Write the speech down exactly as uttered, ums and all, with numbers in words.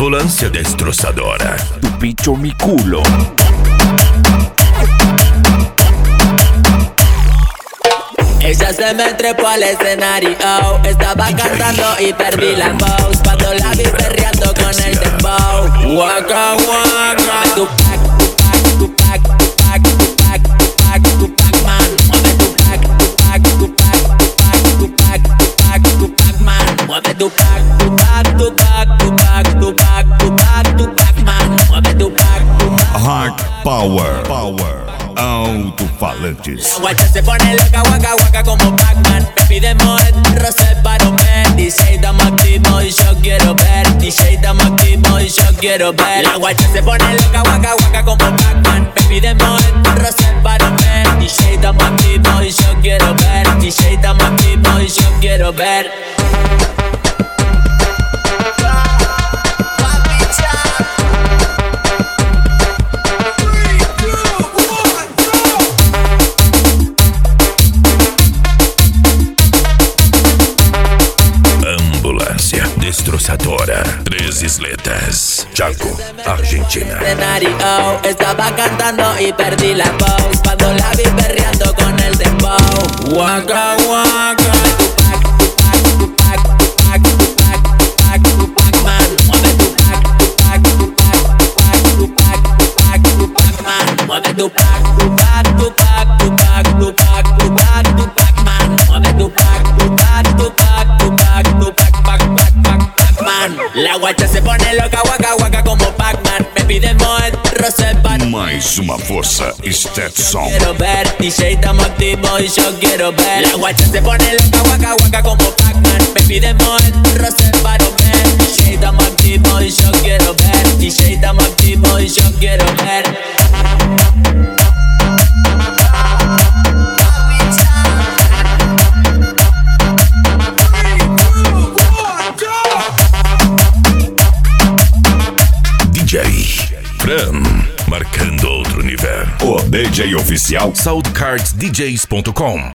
Ambulância Destrozadora. Tu picho mi culo. Ella se me trepó al escenario, estaba cantando y perdí la voz cuando la vi perreando con el dembow. Waka waka. Tu pack, tu pack, tu pack, tu pack, tu pack, tu pack, man. Mueve tu pack, tu pack, tu pack, tu pack, tu pack, tu pack, man. Mueve tu pack, tu pack, tu pack, tu pack, tu pack, tu pack, tu pack, man. Mueve tu pack, tu pack. Heart Power. Power. Alto-falantes. La guacha se pone loca, waka waka como Pac-Man. Me pide mod, Rosé para un mes. D J estamos activos y yo quiero ver. D J estamos activos y yo quiero ver. La guacha se pone loca, waka waka como Pac-Man. Me pide mod, Rosé para un mes. D J estamos activos y yo quiero ver. D J estamos activos y yo quiero ver. Destrozadora. Tres isletas. Chaco, Argentina. Estaba cantando y perdí la voz cuando la vi perreando con el dembow. Waka waka. Tu pack, tu pack, tu pack, tu pack, tu pack, tu pack, man. Mueve tu pack, tu pack, tu pack, tu pack, tu pack, tu pack, man. Mueve tu pack, tu pack, tu pack, tu pack, tu pack, tu pack, tu pack, man. Mueve tu pack, tu pack, tu pack, tu pack, tu pack, pack, pack, pack, pack, man. La guacha se pone loca, waka waka como Pac-Man. Me pide mod, Rosé para mais uma força Stetson. Quiero ver, D J estamos activos y yo quiero ver. La guacha se pone loca, waka waka como Pac-Man. Me pide mod, Rosé para un mes. D J estamos activos y yo quiero ver. D J estamos activos y yo quiero ver. D J Fran, marcando outro nível. O D J oficial soundcards d js ponto com.